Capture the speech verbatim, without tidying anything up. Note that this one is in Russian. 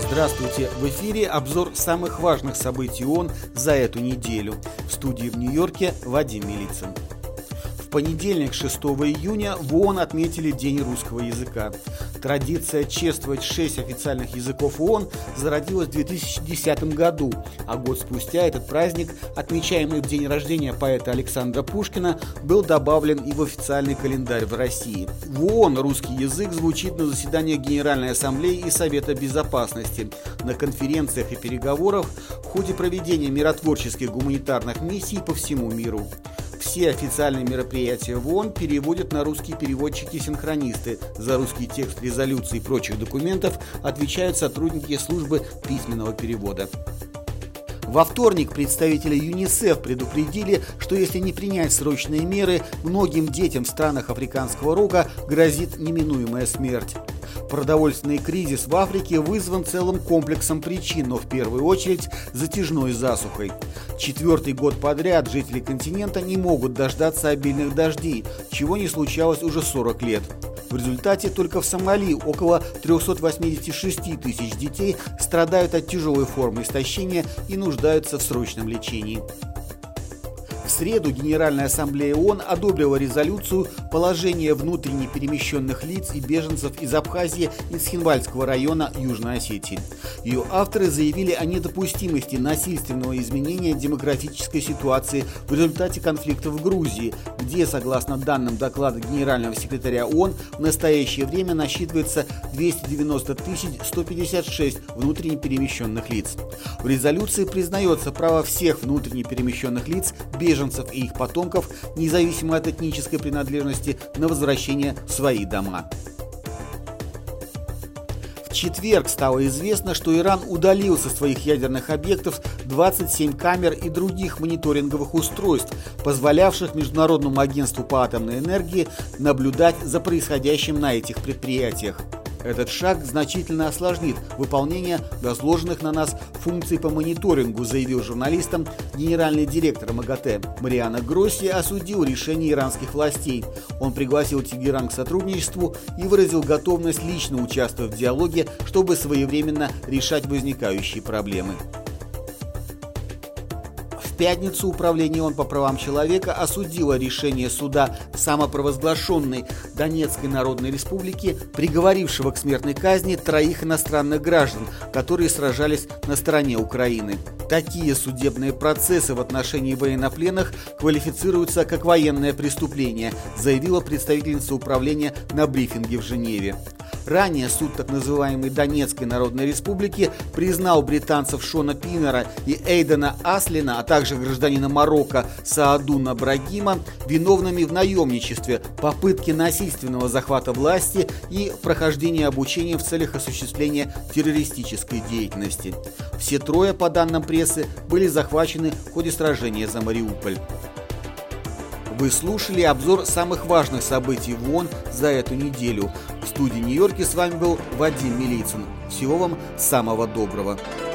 Здравствуйте! В эфире обзор самых важных событий ООН за эту неделю. В студии в Нью-Йорке Вадим Милицын. В понедельник, шестого июня, в ООН отметили День русского языка. Традиция чествовать шесть официальных языков ООН зародилась в две тысячи десятом году, а год спустя этот праздник, отмечаемый в день рождения поэта Александра Пушкина, был добавлен и в официальный календарь в России. В ООН русский язык звучит на заседаниях Генеральной Ассамблеи и Совета Безопасности, на конференциях и переговорах в ходе проведения миротворческих гуманитарных миссий по всему миру. Все официальные мероприятия в ООН переводят на русский переводчики-синхронисты. За русский текст резолюций и прочих документов отвечают сотрудники службы письменного перевода. Во вторник представители ЮНИСЕФ предупредили, что если не принять срочные меры, многим детям в странах Африканского рога грозит неминуемая смерть. Продовольственный кризис в Африке вызван целым комплексом причин, но в первую очередь затяжной засухой. Четвертый год подряд жители континента не могут дождаться обильных дождей, чего не случалось уже сорок лет. В результате только в Сомали около триста восемьдесят шесть тысяч детей страдают от тяжелой формы истощения и нуждаются в срочном лечении. В среду Генеральная Ассамблея ООН одобрила резолюцию «Положение внутренне перемещенных лиц и беженцев из Абхазии и Цхинвальского района Южной Осетии». Ее авторы заявили о недопустимости насильственного изменения демографической ситуации в результате конфликта в Грузии, где, согласно данным доклада Генерального секретаря ООН, в настоящее время насчитывается двести девяносто тысяч сто пятьдесят шесть внутренне перемещенных лиц. В резолюции признается право всех внутренне перемещенных лиц, беженцев и их потомков, независимо от этнической принадлежности, на возвращение в свои дома. В четверг стало известно, что Иран удалил со своих ядерных объектов двадцать семь камер и других мониторинговых устройств, позволявших Международному агентству по атомной энергии наблюдать за происходящим на этих предприятиях. Этот шаг значительно осложнит выполнение возложенных на нас функций по мониторингу, заявил журналистам генеральный директор МАГАТЭ. Мариано Гросси осудил решение иранских властей. Он пригласил Тегеран к сотрудничеству и выразил готовность лично участвовать в диалоге, чтобы своевременно решать возникающие проблемы. В пятницу Управление ООН по правам человека осудило решение суда самопровозглашенной Донецкой Народной Республики, приговорившего к смертной казни троих иностранных граждан, которые сражались на стороне Украины. Такие судебные процессы в отношении военнопленных квалифицируются как военное преступление, заявила представительница управления на брифинге в Женеве. Ранее суд так называемой Донецкой Народной Республики признал британцев Шона Пиннера и Эйдена Аслина, а также гражданина Марокко Саадуна Брагима виновными в наемничестве, попытке насильственного захвата власти и прохождении обучения в целях осуществления террористической деятельности. Все трое, по данным прессы, были захвачены в ходе сражения за Мариуполь. Вы слушали обзор самых важных событий в ООН за эту неделю. В студии в Нью-Йорке с вами был Вадим Милицын. Всего вам самого доброго.